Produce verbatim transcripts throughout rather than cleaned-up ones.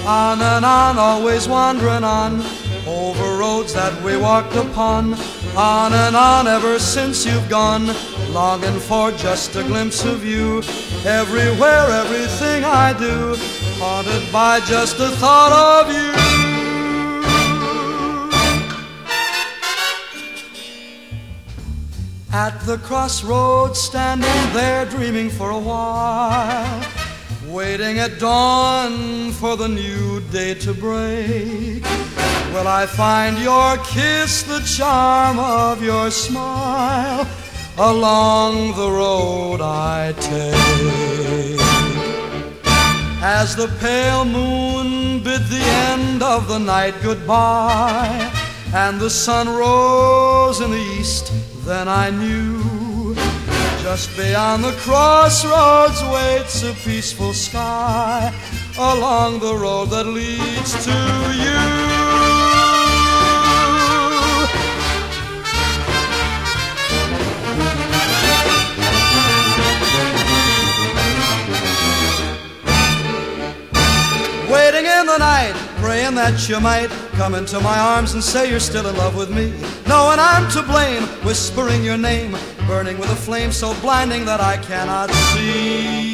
On and on, always wandering on, over roads that we walked upon. On and on, ever since you've gone, longing for just a glimpse of you. Everywhere, everything I do, haunted by just the thought of you. At the crossroads, standing there dreaming for a while, waiting at dawn for the new day to break. Will I find your kiss, the charm of your smile, along the road I take? As the pale moon bid the end of the night goodbye, and the sun rose in the east, then I knew just beyond the crossroads waits a peaceful sky, along the road that leads to you. Waiting in the night, praying that you might come into my arms and say you're still in love with me. Knowing I'm to blame, whispering your name, burning with a flame so blinding that I cannot see.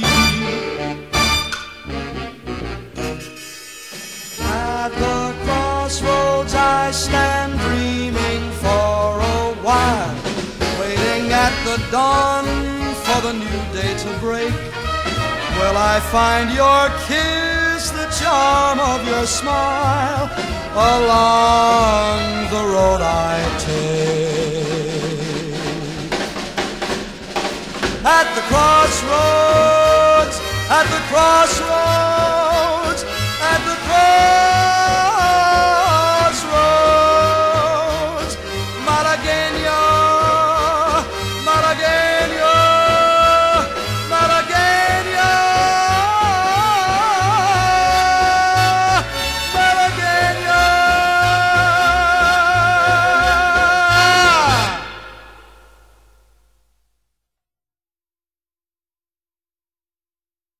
At the crossroads I stand dreaming for a while, waiting at the dawn for the new day to break. Will I find your kiss, the charm of your smile, along the road I take? At the crossroads, at the crossroads